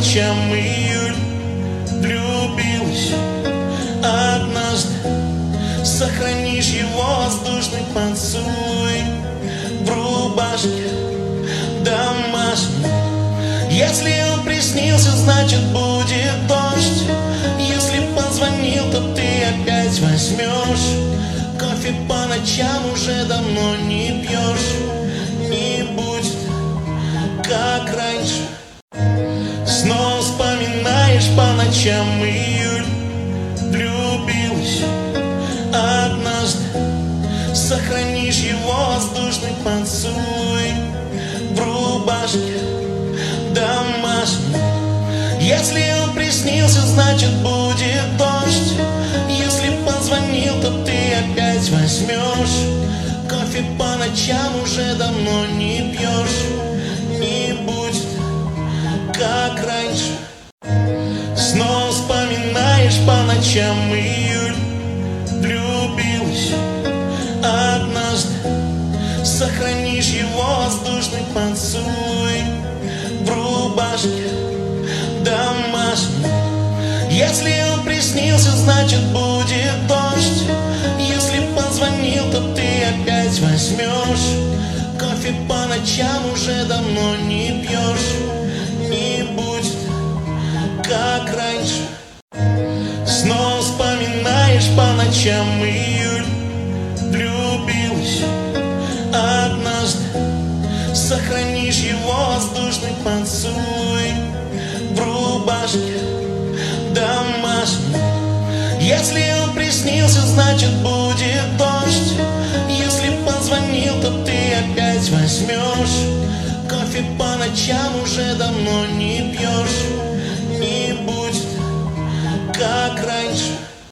ночам июль. Влюбилась однажды, сохранишь его воздушный поцелуй в рубашке домашней. Если он приснился, значит будет дождь. Если позвонил, то ты опять возьмешь. Кофе по ночам уже давно не пьешь. Не будет, как раньше. Снова вспоминаешь по ночам июль. Влюбилась однажды, сохранишь его воздушный поцелуй в рубашке домашней. Если он приснился, значит будет дождь. Если позвонил, то ты опять возьмешь. Кофе по ночам уже давно не пьешь. Не будет, как раньше. Снова вспоминаешь по ночам июль. Влюбилась однажды, сохранишь его воздушный поцелуй в рубашке домашней. Если он приснился, значит будет дождь. Если позвонил, то ты опять возьмешь. Кофе по ночам уже давно не пьешь. Не будет, как раньше. Снова вспоминаешь по ночам июль. Влюбилась однажды, сохранишь его воздушный поцелуй в рубашке домашней. Если он приснился, значит будет дождь. Если позвонил, то ты опять возьмешь. Кофе по ночам уже давно не пьешь.